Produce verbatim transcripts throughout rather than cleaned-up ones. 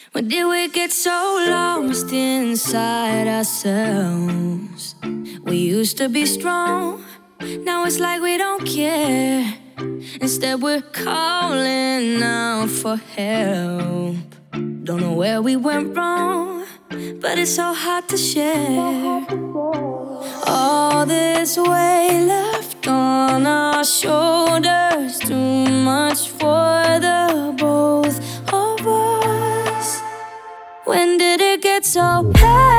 When did we get so lost inside ourselves? We used to be strong, now it's like we don't care. Instead we're calling out for help. Don't know where we went wrong, but it's so hard to share. All this weight left on our shoulders, too much for the both of us. When did it get so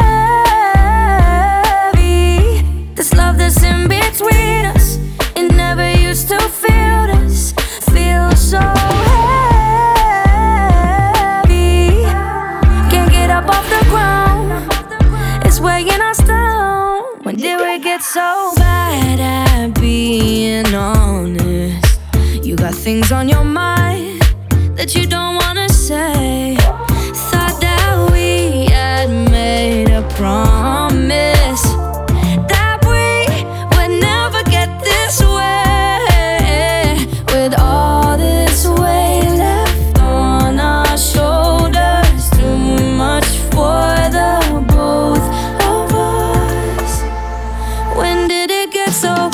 heavy? This love that's in between us, it never used to feel this, feel so heavy. Can't get up off the ground, it's weighing us down. When did we get so bad at being honest? You got things on your mind that you don't wanna say. Thought that we had made a promise that we would never get this way. With all this weight left on our shoulders, too much for the both of us. When did it get so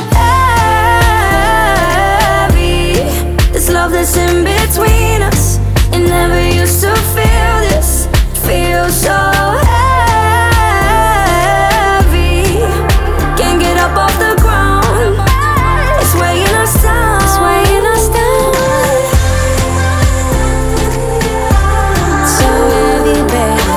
heavy? This love that's in between us, it never used to feel this, feel so heavy. Can't get up off the ground, it's weighing us down, it's weighing us down. So heavy, baby.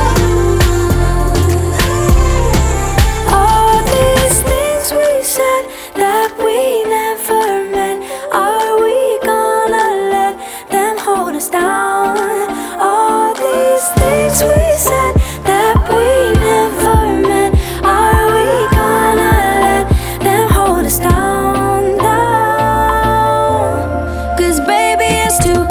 All these things we said that we never meant, are we gonna let them hold us down? All these things we said that we never meant, are we gonna let them hold us down, down? Cause baby it's too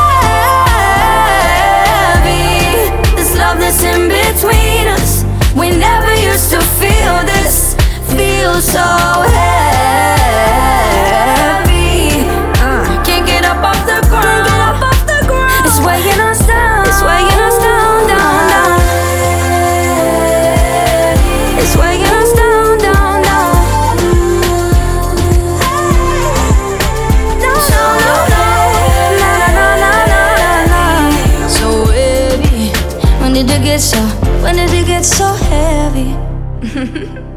heavy. This love that's in between us, we never used to feel this, feel so heavy. uh, Can't get up off the ground, get up off the ground. It's weighing us down, it's weighing us down, down, down. It's weighing us down, down, down. No, no, no, no, no, no, no, no, no. So heavy. When did it get so, when did it get so heavy?